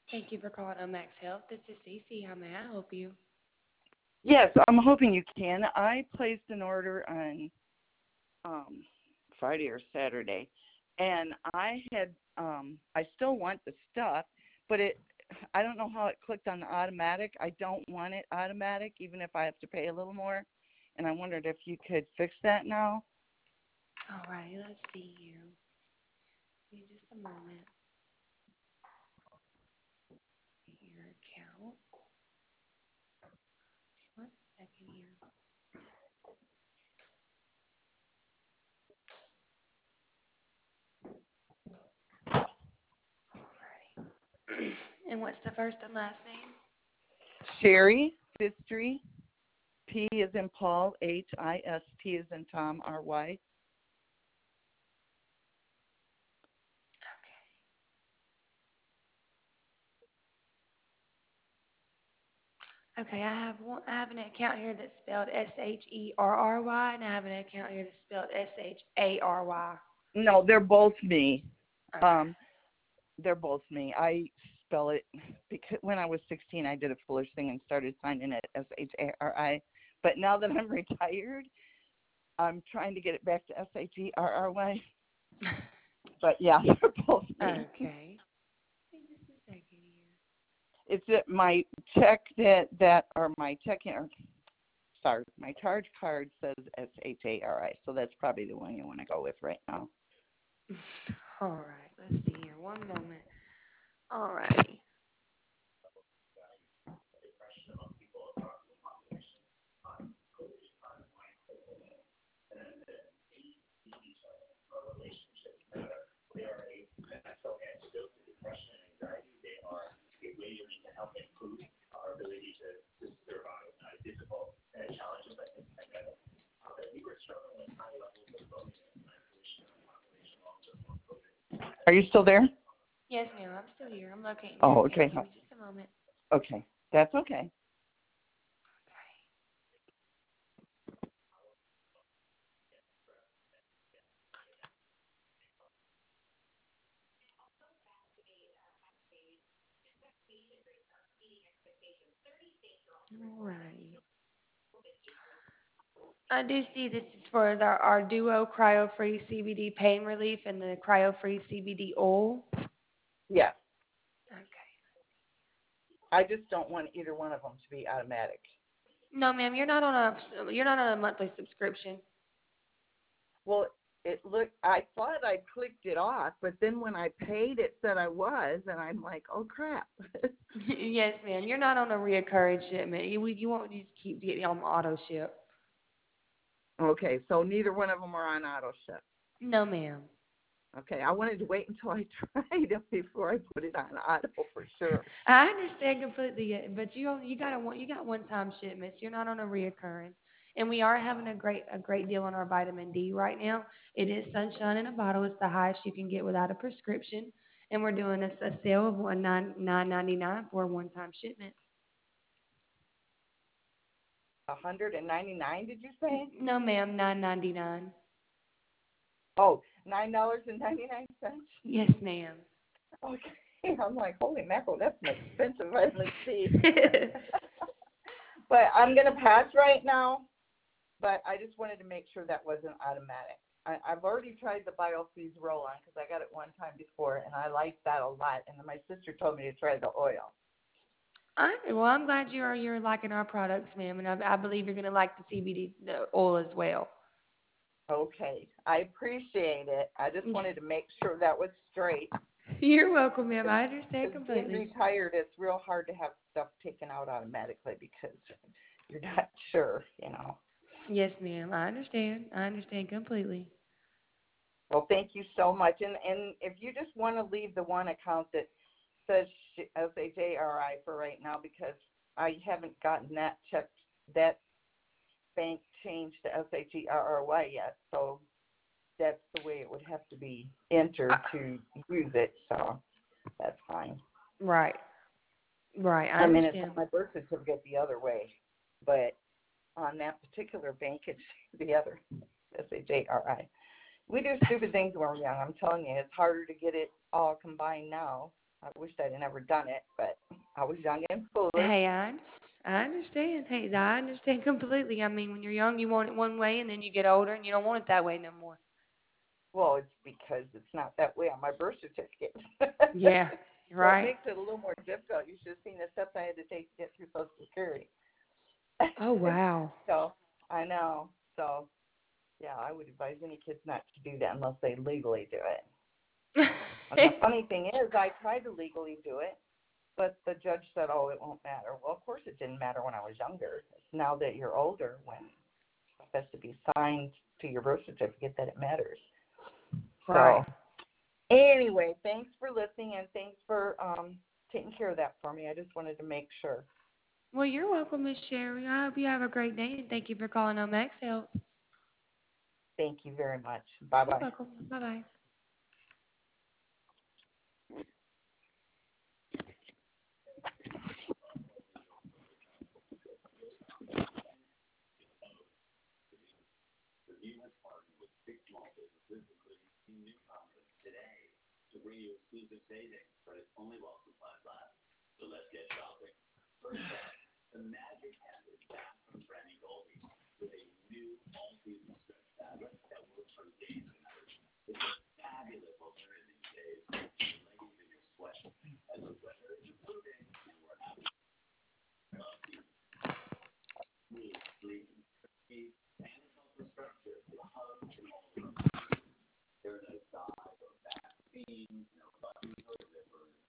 Thank you for calling Omax Health. This is Cece. How may I help you? Yes, I'm hoping you can. I placed an order on um, Friday or Saturday, and I still want the stuff, but I don't know how it clicked on the automatic. I don't want it automatic, even if I have to pay a little more, and I wondered if you could fix that now. All right, let's see here. Give me just a moment. Your account. One second here. Alrighty. And what's the first and last name? Sherry Fistry, P is in Paul, Hist is in Tom, RY. Okay, I have an account here that's spelled Sherry, and I have an account here that's spelled Shary. No, they're both me. Okay. Um, they're both me. I spell it because when I was 16, I did a foolish thing and started signing it Shari. But now that I'm retired, I'm trying to get it back to Sherry. But yeah, they're both me. Okay. Give me just a second here. It's that my check that or my checking or sorry, my charge card says Shari, so that's probably the one you want to go with right now. All right, let's see here. One moment. All righty. Are you still there? Yes, ma'am. I'm still here. I'm locating your Oh, account. okay. Give me just a moment. Okay, that's okay. All righty. I do see this is for our Duo Cryo Free CBD Pain Relief and the Cryo Free CBD Oil. Yeah, Okay. I just don't want either one of them to be automatic. No, ma'am. You're not on a monthly subscription. Well, I thought I clicked it off, but then when I paid, it said I was, and I'm like, oh crap. Yes, ma'am. You're not on a reoccurring shipment. You won't just keep getting on auto ship. Okay, so neither one of them are on auto ship. No, ma'am. Okay, I wanted to wait until I tried it before I put it on auto for sure. I understand completely, but you got one time shipments. You're not on a reoccurring, and we are having a great deal on our vitamin D right now. It is sunshine in a bottle. It's the highest you can get without a prescription, and we're doing a sale of 9.99 for a one time shipment. 199, did you say? No, ma'am, 9.99. Oh, $9.99. Yes, ma'am. Okay, I'm like, holy mackerel, that's an expensive vitamin C. But I'm gonna pass right now. But I just wanted to make sure that wasn't automatic. I've already tried the BioFreeze roll-on because I got it one time before, and I liked that a lot. And then my sister told me to try the oil. Well, I'm glad you're liking our products, ma'am, and I believe you're gonna like the CBD oil as well. Okay, I appreciate it. I just wanted to make sure that was straight. You're welcome, ma'am. I understand Because being completely. retired, it's real hard to have stuff taken out automatically because you're not sure. Yes, ma'am. I understand. I understand completely. Well, thank you so much. And if you just want to leave the one account that says SHRI for right now, because I haven't gotten that bank changed to SHERRY yet, so that's the way it would have to be entered to use it. So that's fine. Right. Right. I I mean, it's on understand. my birth certificate the other way, but on that particular bank, it's the other SHARI. We do stupid things when we're young. I'm telling you, it's harder to get it all combined now. I wished I'd never done it, but I was young and foolish. Hey, I understand. Hey, I understand completely. I mean, when you're young, you want it one way, and then you get older, and you don't want it that way no more. Well, it's because it's not that way on my birth certificate. Yeah, So it right. makes it a little more difficult. You should have seen the steps I had to take to get through Social Security. Oh, wow. So I know. So yeah, I would advise any kids not to do that unless they legally do it. And the funny thing is, I tried to legally do it, but the judge said, "Oh, it won't matter." Well, of course it didn't matter when I was younger. It's now that you're older, when it has to be signed to your birth certificate, that it matters. Right. So anyway, thanks for listening and thanks for taking care of that for me. I just wanted to make sure. Well, you're welcome, Miss Sherry. I hope you have a great day, and thank you for calling on Max Health. Thank you very much. Bye You're bye. welcome. Bye-bye.